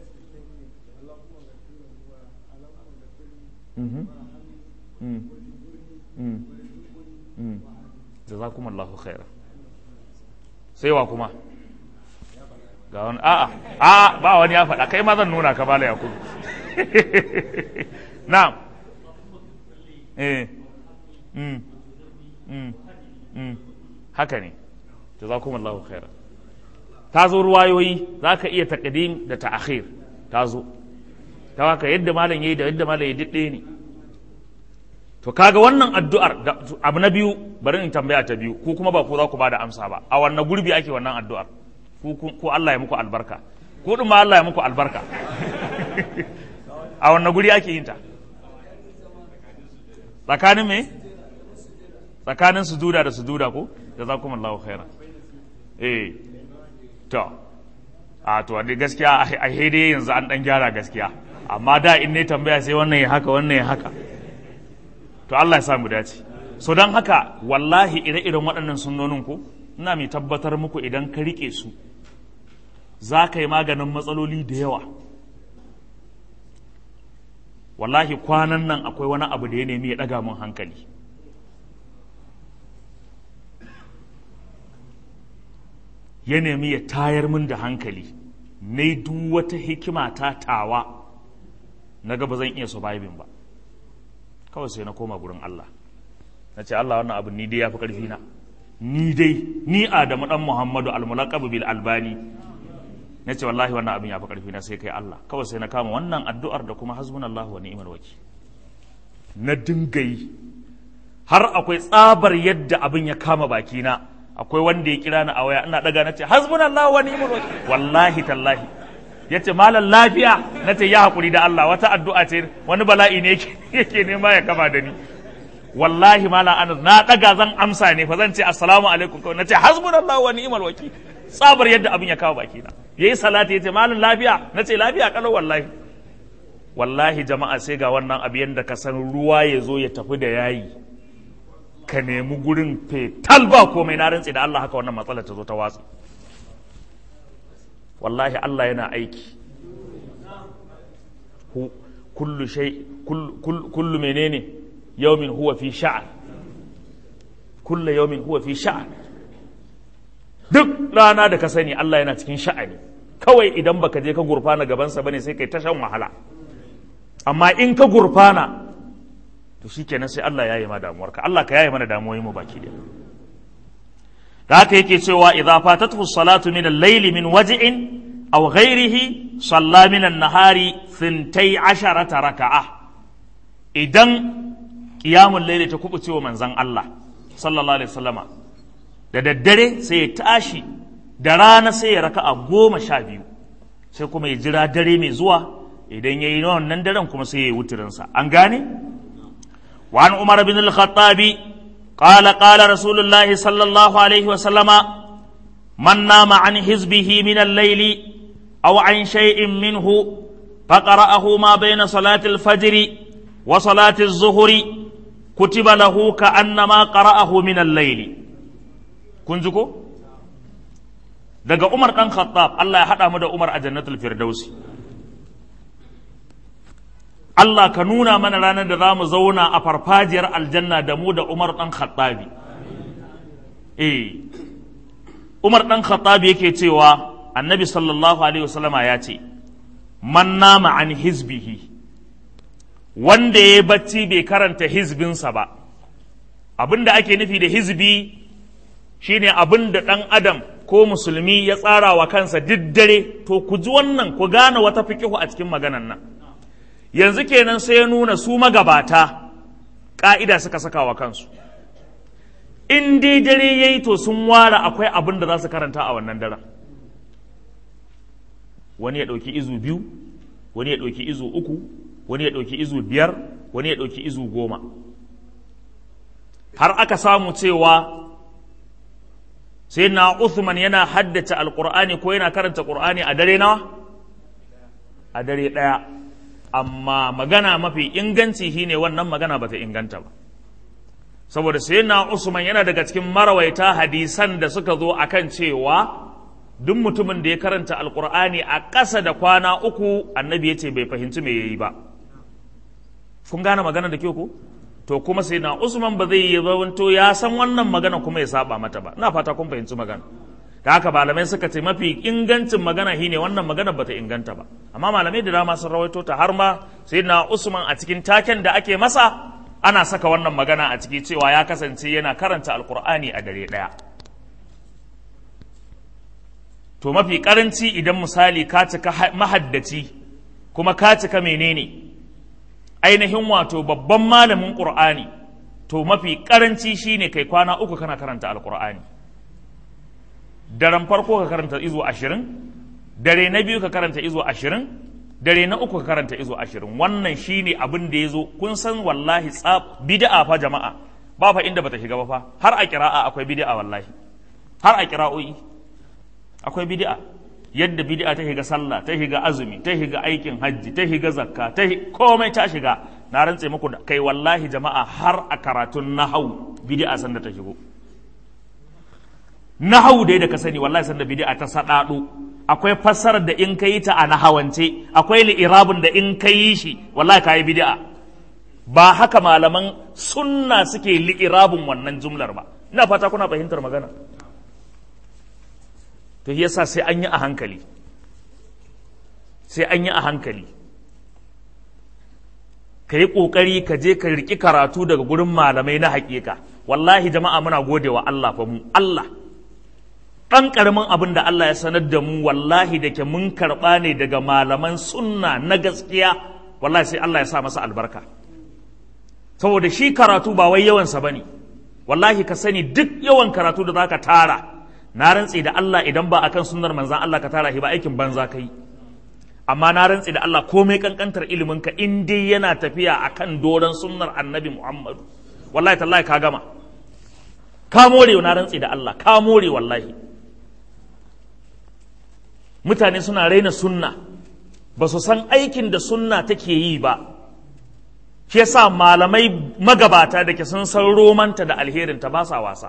Jazakumullahu khairan. Sai wa kuma ga wani a'a ba wani ya faɗa, kai ma zan nuna ka bala yakubu. Na'am. Haka ne, jazakumullahu khairan. Ta zo ruwayoyi, za ka iya taqdim da ta'khir, ta zo ta haka yadda malam yayi da yadda malam ya didde ne. To kaga wannan addu'ar, abu na biyu, bari in tambaya ta biyu, ko kuma ba ku za ku bada amsa ba, a wannan gurbi ake wannan addu'ar? ku Allah ya muku albarka, ku ɗin ma Allah ya muku albarka. A wannan guri ake yin ta? Tsakanin me? Tsakanin sujuda da sujuda ko? Jazakumullahu khairan. To dai gaskiya a dai yanzu an dan gyara gaskiya, amma da in ne tambaya sai wannan ya haka wannan ya haka. To Allah ya sa mu dace. So dan haka wallahi ire-iren waɗannan sunnonin ko ina mai tabbatar muku idan ka rike su za ka yi maganin matsaloli da yawa. Wallahi kwanan nan akwai wani abu da ya nemi ya ɗaga min hankali. Ya nemi ya tayar min da hankali, na yi duk wata hikima ta tawa na ga ba zan iya surviving ba, kawai sai na koma gurin Allah na ce Allah wannan abu ni dai ya fi ƙarfi na, ni Adamu ɗan Muhammadu al-mulaqab bil albani, na ce wallahi wannan abin ya fi ƙarfi na sai kai Allah. Kawai sai na kama wannan addu'ar da kuma hasbunallahu wa ni'mal wakil na dinga yi har akwai tsabar yadda abin ya kama bakina. Akwai wanda ya kira ni a waya ina daga nace hasbunallahu wa ni'mal wakil, wallahi tallahi yace malam lafiya, nace ya hakuri da Allah, wata addu'a ce wani bala'i ne yake nema ya kama da ni. Wallahi malam Anas na daga zan amsa ne fa zan ce assalamu alaikum, kawai nace hasbunallahu wa ni'mal wakil, tsabar yadda abin ya kama bakina. Yayi salati yace malam lafiya, nace lafiya kalau wallahi jama'a sai ga wannan abu yanda ka san ruwa ya zo ya tafi da yayi, ka nemi gurin fetal ba komai, na rantsi da Allah haka wannan matsalar ta zo ta watsa. Wallahi Allah yana aiki. Kullu menene yawmin huwa fi sha'an, kullu yawmin huwa fi sha'an. Duk rana da ka sani Allah yana cikin sha'ani, kawai idan baka je ka gurfana gabansa bane sai kai ta shan wahala, amma in ka gurfana to shikenan sai Allah ya yi ma damuwarka. Allah ka yaye mana damuwoyin mu baki da haka yake cewa idza fatatuhu salatu min al-layli min waj'in aw ghayrihi salla min an-nahari 12 raka'a. Idan qiyamul layli ta kubuce wa manzon Allah sallallahu alaihi wasallama da daddare sai ya tashi, da rana sai ya raka'a 12, sai kuma ya jira dare mai zuwa, idan yayi wannan daren kuma sai ya yi wuturinsa. An gane? وعن عمر بن الخطاب قال قال رسول الله صلى الله عليه وسلم من نام عن حزبه من الليل أو عن شيء منه فقرأه ما بين صلاة الفجر وصلاة الظهر كتب له كأنما قرأه من الليل. كنزكو daga Umar ɗan Khattab, Allah ya haɗa mu da Umar a jannatul Firdausi. Allah ka nuna mana ranar da za mu zauna a farfajiyar aljanna da mu da Umar ɗan Khattabi. Umar ɗan Khattabi yake cewa annabi sallallahu alaihi wasallama ya ce, man nama an hizbihi, wanda ya bacci bai karanta hizbinsa ba. Abin da ake nufi da hizbi shine abin da ɗan adam ko musulmi ya tsara wa kansa duk dare. To ku ji wannan, ku gane wata fikihu a cikin maganan nan. Yanzu kenan sai ya nuna su magabata ƙa'ida suka saka wa kansu, in dai dare ya yi to sun ware akwai abin da za su karanta a wannan daren. Wani ya ɗauki izu 2, wani ya ɗauki izu 3, wani ya ɗauki izu 5, wani ya ɗauki izu 10. Har aka samu cewa sai na Uthman yana haddace alƙur'ani ko yana karanta ƙur'ani a dare nawa? A dare ɗaya. Amma magana mafi inganci shine wannan magana bata inganta ba, saboda sayyidina Usman yana daga cikin marawaita hadisan da suka zo akan cewa duk mutumin da ya karanta alkur'ani a ƙasa da kwana 3 annabi yace bai fahimci me yayi ba. Kun gane magana da kyau ko? To kuma sayyidina Usman ba zai yi zawanto ya san wannan magana kuma ya saba mata ba. Ina fata kun fahimci magana. Da haka malamai suka ce mafi ingancin magana shine wannan magana bata inganta ba, amma malamai da dama sun rawaito ta, har ma sayyidina Usman a cikin taken da ake masa ana saka wannan magana a ciki cewa ya kasance yana karanta alkur'ani a dare ɗaya. To mafi karanci idan misali ka cika mahaddaci kuma ka cika menene ainihin wato babban malamin Qur'ani, to mafi karanci shine kai kwana 3 kana karanta alkur'ani. daren farko ka karanta izo 20, dare na biyu ka karanta izo 20, dare na uku ka karanta izo 20. Wannan shine abin da yazo. Kun san wallahi bid'a fa jama'a ba fa inda bata shiga ba fa, har a qira'a akwai bid'a wallahi, har a qira'o'i akwai bid'a. Yadda bid'a ta shiga sallah, ta shiga azumi, ta shiga aikin hajji, ta shiga zakka, komai ta shiga. Na rantse muku da kai wallahi jama'a, har a karatun nahau bid'a sanda ta shigo. Nahau dai da ka sani wallahi sanda bid'a ta sadado. Akwai fassarar da in kai ta a nahawance, akwai li'irabun da in kai shi wallahi kai bid'a. Ba haka malaman sunna suke li'irabun wannan jumlar ba. Ina fata kuna fahimtar magana. To yasa sai an yi a hankali, sai an yi a hankali. Ka yi ƙoƙari ka je ka riƙi karatu daga gurin malamai na haƙiƙa. Wallahi jama'a muna gode wa Allah fa mu, Allah. Ɗan ƙaramin abin da Allah ya sanar da mu wallahi da ke mun karɓa ne daga malaman sunna na gaskiya, wallahi sai Allah ya sa masa albarka. Saboda shi karatu ba wai yawansa ba ne, wallahi ka sani duk yawan karatu da za ka tara, na rantsi da Allah idan ba akan sunnar manzan Allah ka tara shi ba aikin banza kai. Amma na rantsi da Allah komai kankantar ilimin ka in dai yana tafiya akan doron sunnar Annabi Muhammadu, wallahi tallahi ka gama. Ka more na rantsi da Allah, ka more wallahi. Mutane suna raina sunna, ba su san aikin da sunna take yi ba. Shi yasa malamai magabata da ke sun san romanta da alherinta ba sa wasa.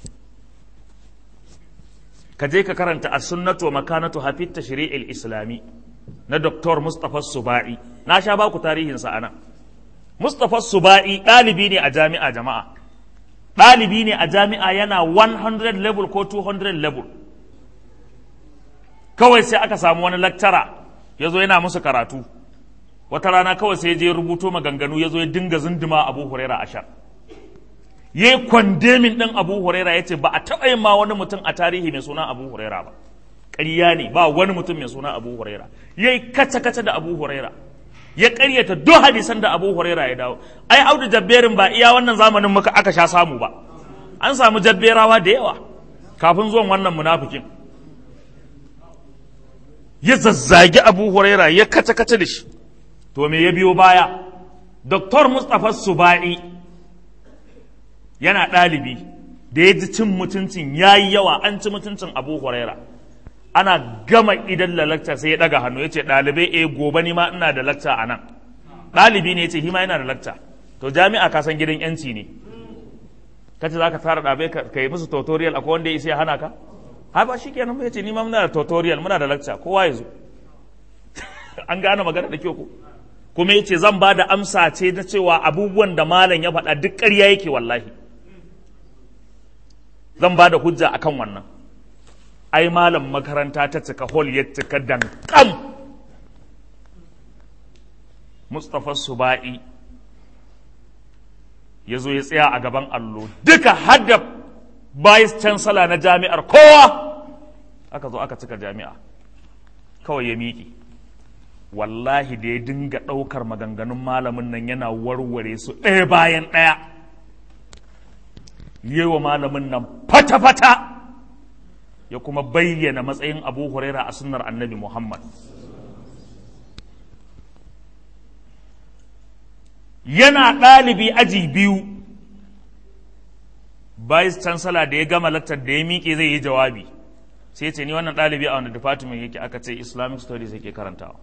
Ka je ka karanta as-sunnatu wa makanatu hafi tashri'il islami na Dr. Mustapha Subai. Na sha baku tarihinsa a nan. Mustapha Subai ɗalibi ne a jami'a jama'a. Ɗalibi ne a jami'a yana 100 level ko 200 level. Kawai sai aka samu wani lecturer ya zo yana musu karatu. Wata rana kawai sai ya je rubuto maganganu ya zo ya dinga zindima Abu Huraira a sha. Ya yi kwandemin ɗin Abu Huraira ya ce ba a taɓa yin ma wani mutum a tarihi mai suna Abu Huraira ba. Ƙarya ne ba wani mutum mai suna Abu Huraira. Ya yi kaca-kaca da Abu Huraira. Ya ƙaryata duk hadisan da Abu Huraira ya dawo. Ai Audu Jabberin ba iya wannan zamanin muka aka sha samu ba. An samu Jabberawa da yawa kafin zuwan wannan munafikin. Ya zazzagi Abu Huraira ya kaca-kaca da shi. To me ya biyo baya? Dr. Mustapha Subai yana ɗalibi da ya ji cin mutuncin ya yi yawa, an ci mutuncin Abu Huraira. Ana gama idan da lakta sai ya ɗaga hannu ya ce ɗalibai gobe ni ma ina da lakta a nan. Ɗalibi ne ya ce hima yana da lakta. To jami'a ka san gidan yanci ne. Ka ce za ka tara ɗalibai ka yi musu tutorial akwai wanda ya isa ya hana ka? Ha ba shi kenan ba ya ce ni ma muna da tutorial muna da lakta kowa ya zo. An gane magana da kyau ko? Kuma ya ce zan ba da amsa ce na cewa abubuwan da malam ya faɗa duk ƙarya yake wallahi. Zan ba da hujja akan wannan. Ai malam makaranta ta cika hol ya cika dankam. Mustapha Subai ya zo ya tsaya a gaban allo duka hadda vice chancellor na jami'ar kowa aka zo aka cika jami'a kawai ya miƙe. Wallahi da ya dinga ɗaukar maganganun malamin nan yana warware su ɗaya bayan ɗaya, yi wa malamin nan fata-fata ya kuma bayyana matsayin Abu Huraira a sunnar Annabi Muhammad. Yana ɗalibi aji biyu, vice chancellor da ya gama lattar da ya miƙe zai yi jawabi sai ce ni wannan ɗalibi a wani department yake, aka ce Islamic Studies yake karantawa.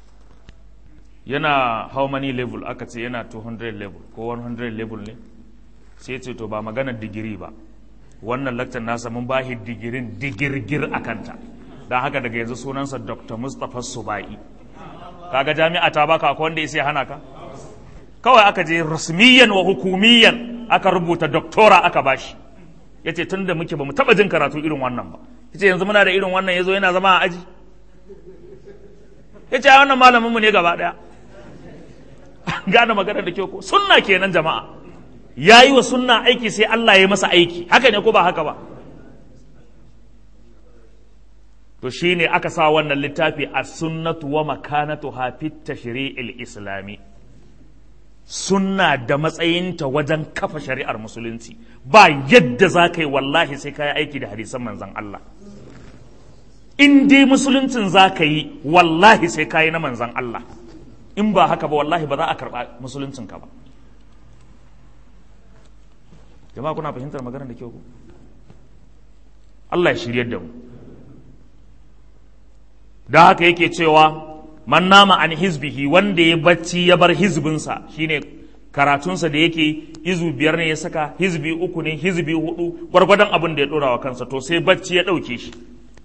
Yana how many level, aka ce yana 200 level ko 100 level ne, sai ce to ba maganar digiri ba, wannan lakcar nasa mun ba shi digirin digirgir a kanta, don haka daga yanzu sunansa Dr. Mustapha Subai. Kaga jami'a ta baka akwai wanda ya sai hana ka? Kawai aka je rasmiyan wa hukumiyan aka rubuta doktora aka bashi. Ya ce tun da muke ba mu taɓa jin karatu irin wannan ba. Ya ce yanzu muna da irin wannan ya zo yana zama a aji. Ya ce wannan malaminmu ne gaba ɗaya. Gane magana da kyau ko? Sunna kenan jama'a. Ya yi wa sunna aiki sai Allah ya masa aiki. Haka ne ko ba haka ba? To shi ne aka sa wannan littafi as-sunnatu wa makanatuha fit tashri'il islami. Sunna da matsayinta wajen kafa shari'ar musulunci ba yadda za ka yi wallahi sai ka yi aiki da hadisan manzan Allah in dai musuluncin za ka yi wallahi sai ka yi na manzan Allah, in ba haka ba wallahi ba za a karɓa musuluncinka ba. Jama'a kuna fahimtar maganar da kyau ku? Allah ya shiryar da mu. Da haka yake cewa man nama an hizbihi, wanda ya bacci ya bar hizbinsa, shine karatunsa da yake hizbi 5 ne ya saka, hizbi 3 ne, hizbi 4, gwargwadon abin da ya dora wa kansa, to sai bacci ya ɗauke shi.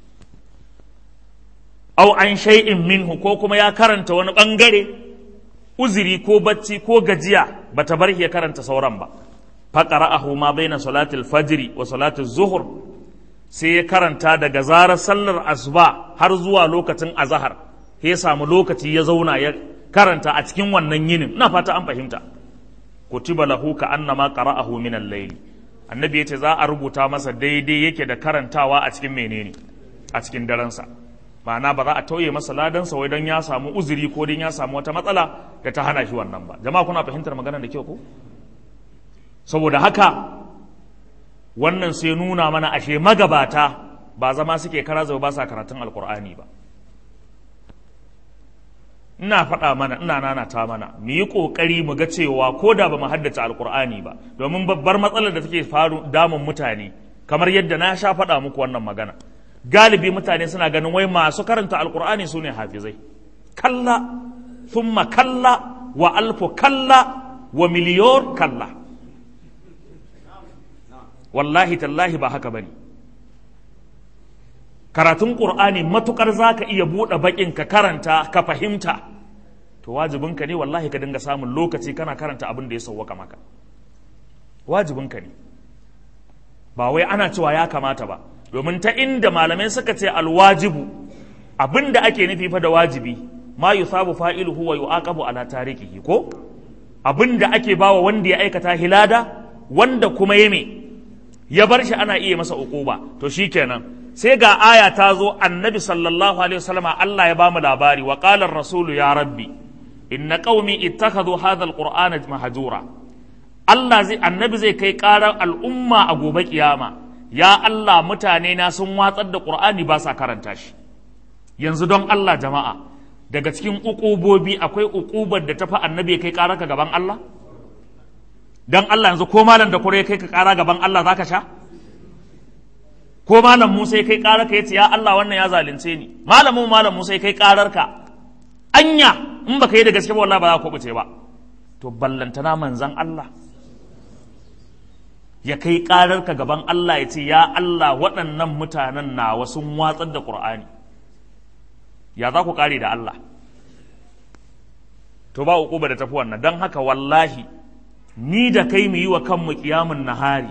Au an shay'in minhu, ko kuma ya karanta wani ɓangare, uzuri ko bacci ko gajiya bata bar ya karanta sauran ba. Faqara'ahu ma baina salatil fajri wa salatil zuhur, sai ya karanta daga zarar sallar asuba har zuwa lokacin azahar, sai ya samu lokaci ya zauna ya karanta a cikin wannan yinin. Ina fata an fahimta. Kutiba lahu ka annama qara'ahu min al-layl, annabi yace za a rubuta masa daidai yake da karantawa a cikin menene, a cikin daren sa. Ma'ana ba za a tauye masa ladan sa wai dan ya samu uzuri ko dan ya samu wata matsala da ta hana shi wannan ba. Jama'a kuna fahimtar maganar da kyau ko? Saboda haka wannan sai nuna mana ashe magabata ba zama suke kara zau ba sa karatun alkur'ani ba. Ina faɗa mana, ina nanata mana, mu yi ƙoƙari mu ga cewa ko da ba mu haddace alkur'ani ba, domin babbar matsalar da take faru damun mutane, kamar yadda na sha faɗa muku wannan magana, galibi mutane suna ganin wai masu karanta alkur'ani su ne hafizai. Kalla thumma kalla wa alfu kalla wa miliyon kalla. Wallahi tallahi ba haka bane. Karatun Qur'ani matukar zaka iya buɗe bakin ka karanta ka fahimta, to wajibinka ne wallahi ka dinga samun lokaci kana karanta abin da ya sauwaka maka. Wajibinka ne, ba wai ana cewa ya kamata ba, domin ta inda malamai suka ce alwajibu, abin da ake nufi fa da wajibi, ma yusabu fa'iluhu wa yu'aqabu ala tarikihi, ko abin da ake bawa wanda ya aikata hilada, wanda kuma ya bar shi ana iya masa uquba. To shikenan, sai ga aya ta zo, annabi sallallahu alaihi wasallam Allah ya bamu labari, wa qala ar-rasulu ya rabbi inna qaumi ittakhadhu hadha al-qur'ana mahjura. Annabi zai kai karar al'umma a gobe kiyama, ya Allah mutane na sun watsar da qur'ani ba sa karanta shi. Yanzu don Allah jama'a, daga cikin uqubobi akwai uqubar da tafi annabi kai karar ka gaban Allah? Dan Allah yanzu ko malam da kure kai ka kara gaban Allah zaka sha? Ko malam Musa kai karar ka yace ya Allah wannan ya zalunce ni, malam Musa kai karar ka, anya in baka yi da gaske ba wallahi ba za ku kubuce ba. To ballantana manzan Allah ya kai karar ka gaban Allah ya ce ya Allah waɗannan mutanen nawa sun watsar da Qur'ani, ya za ku kare da Allah? To ba uquba da tafi wannan. Dan haka wallahi ni da kai mu yi wa kanmu ƙiyamun nahari,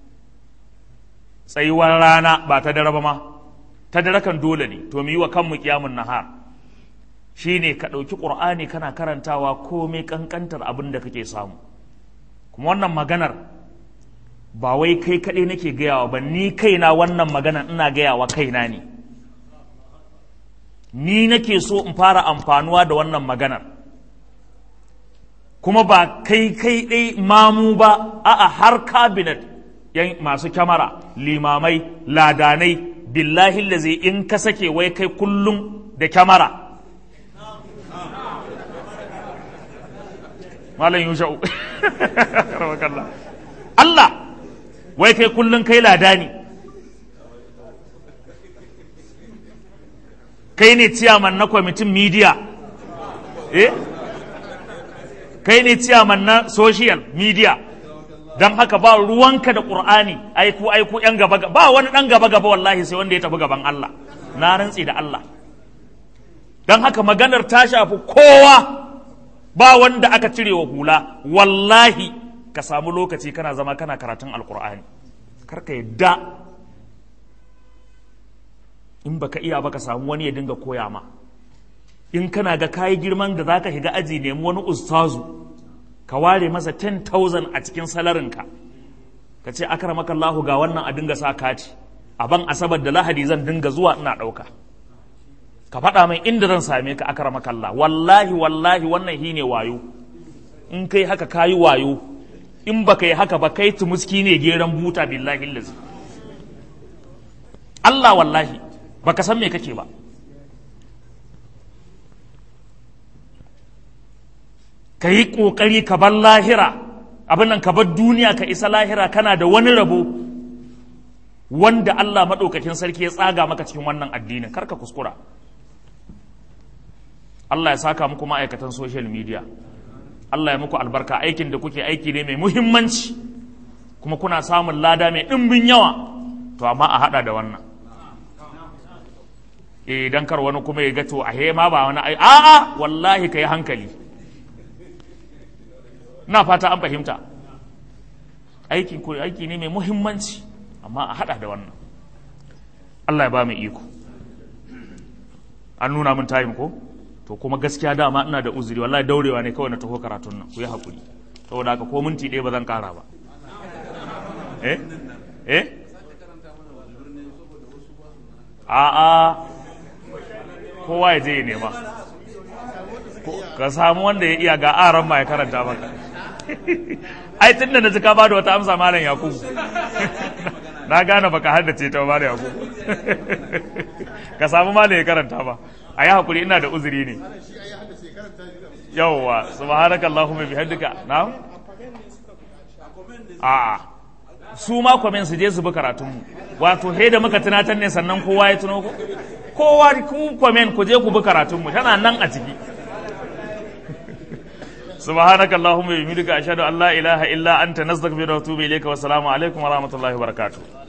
tsayuwar rana ba ta dare ba ma, ta dare kan dole ne, to mu yi wa kanmu ƙiyamun nahar, shi ne ka ɗauki ƙur'ani kana karantawa komai ƙanƙantar abin da kake samu. Kuma wannan maganar ba wai kai kaɗai nake gayawa ba, ni kaina wannan maganar ina gayawa kaina ne, ni nake so in fara amfanuwa da wannan maganar. Kuma ba kai ɗai mamu ba, a'a har cabinet yan masu kyamara, limamai, ladanai, billahi lazi in ka sake wai kai kullum da kyamara. Malam Yusha'u Allah, wai kai kullum kai ladani, kai ne ciyaman na kwamitin media, kai ne ciyaman na social media, don haka ba ruwanka da ƙur'ani, aiku ‘yan gaba, ba wani ɗan gaba wallahi sai wanda ya tafi gaban Allah, na rantsi da Allah. Don haka maganar ta shafi kowa, ba wanda aka cire wa hula. Wallahi ka samu lokaci kana zama kana karatun alƙur'ani, karka yadda in baka iya ba ka samu wani ya dinga koya ma. In kana ga kayi girman da zaka shiga aji, nemi wani ustazu ka ware masa 10,000 a cikin salarinka, ka ce akramaka Allahu ga wannan a dinga sa kati, a ban asabar da lahadi zan dinga zuwa ina ɗauka, ka faɗa mai inda zan same ka akramaka Allah. Wallahi wannan shi ne wayo. In kai haka kayi wayo, in baka yi haka ba kai tumuski ne geran buta billahi lazi. Allah wallahi baka san me kake ba. Ka yi ƙoƙari ka bar lahira, abin nan ka bar duniya ka isa lahira kana da wani rabo wanda Allah maɗaukakin sarki ya tsaga maka cikin wannan addinin, karka kuskura. Allah ya saka muku ma'aikatan social media, Allah ya muku albarka, aikin da kuke aiki ne mai muhimmanci kuma kuna samun lada mai ɗimbin yawa, to amma a haɗa da wannan. Idan kar wani kuma ya ga to a ma ba wani a'a wallahi ka yi hankali. Na fata an fahimta, aiki ne mai muhimmanci amma a haɗa da wannan. Allah ya ba mu iko. An nuna mun time ko? To kuma gaskiya dama ina da uzuri, wallahi daurewa ne kawai na taho karatun nan, ku yi haƙuri. Saboda haka ko minti ɗaya ba zan ƙara ba. A'a, kowa ya je ya nema. Ka samu wanda ya iya ga aran ma ya karanta maka. Ai tun da na ji ka ba da wata amsa malam Yakubu. Na gane baka haddace ta malam Yakubu. Ka samu malam ya karanta ba. A yi haƙuri, ina da uzuri ne. Yawwa, subhanakallahumma bihamdika. Na'am? A'a. Su ma kwamen su je su bi karatunmu. Wato he da muka tunatar ne sannan kowa ya tuno ko? Kowa ku kwamen ku je ku bi karatunmu, tana nan a ciki. Subhanakallahumma bihamdika ashhadu an la ilaha illa anta nastaghfiruka wa atubu ilayka wa assalamu alaikum wa rahmatullahi wa barakatuh.